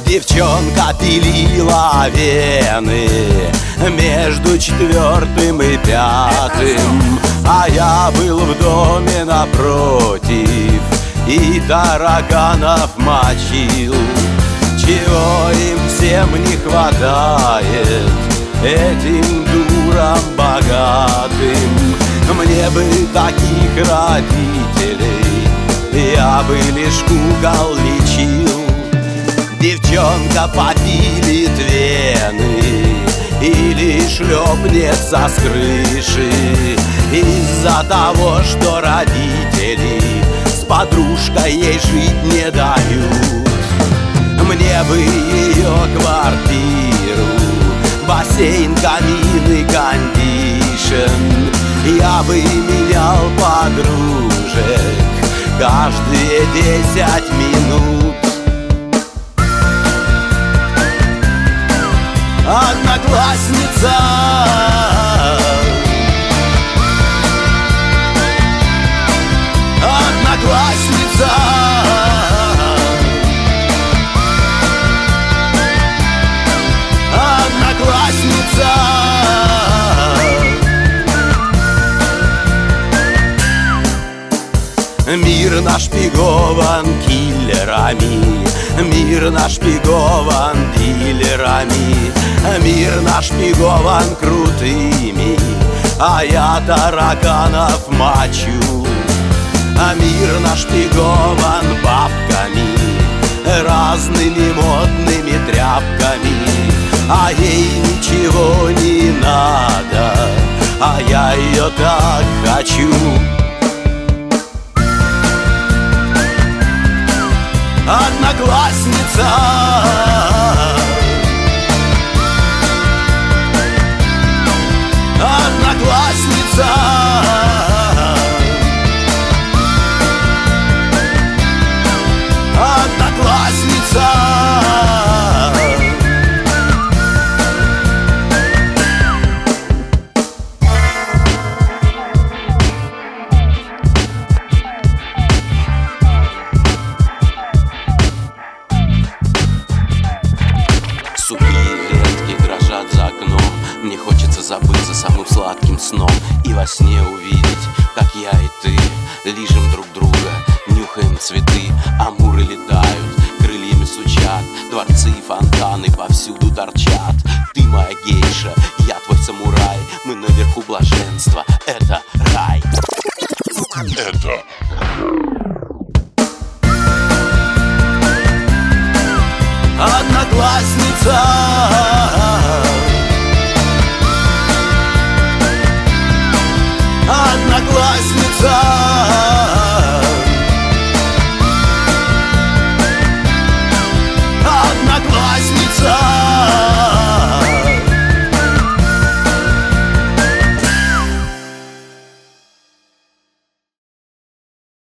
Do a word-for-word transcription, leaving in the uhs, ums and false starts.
Девчонка пилила вены между четвертым и пятым, а я был в доме напротив и тараганов мочил. Чего им всем не хватает, этим дурам богатым? Мне бы таких родителей, я бы лишь кукол лечил. Девчонка попилит вены или шлепнется с крыши из-за того, что родители с подружкой ей жить не дают. Мне бы ее квартиру, бассейн, камин и кондишн. Я бы менял подружек каждые десять минут. Одноклассница, одноклассница, одноклассница. Мир нашпигован киллерами, мир нашпигован дилерами, мир нашпигован крутыми, а я тараганов мочу. А мир нашпигован бабками, разными модными тряпками, а ей ничего не надо, а я ее так хочу. Одноклассница, одноклассница, одноклассница. Мне хочется забыться самым сладким сном и во сне увидеть, как я и ты лижем друг друга, нюхаем цветы, амуры летают, крыльями сучат, дворцы и фонтаны повсюду торчат. Ты моя гейша, я твой самурай, мы наверху блаженства, это рай. Это Одноклассница,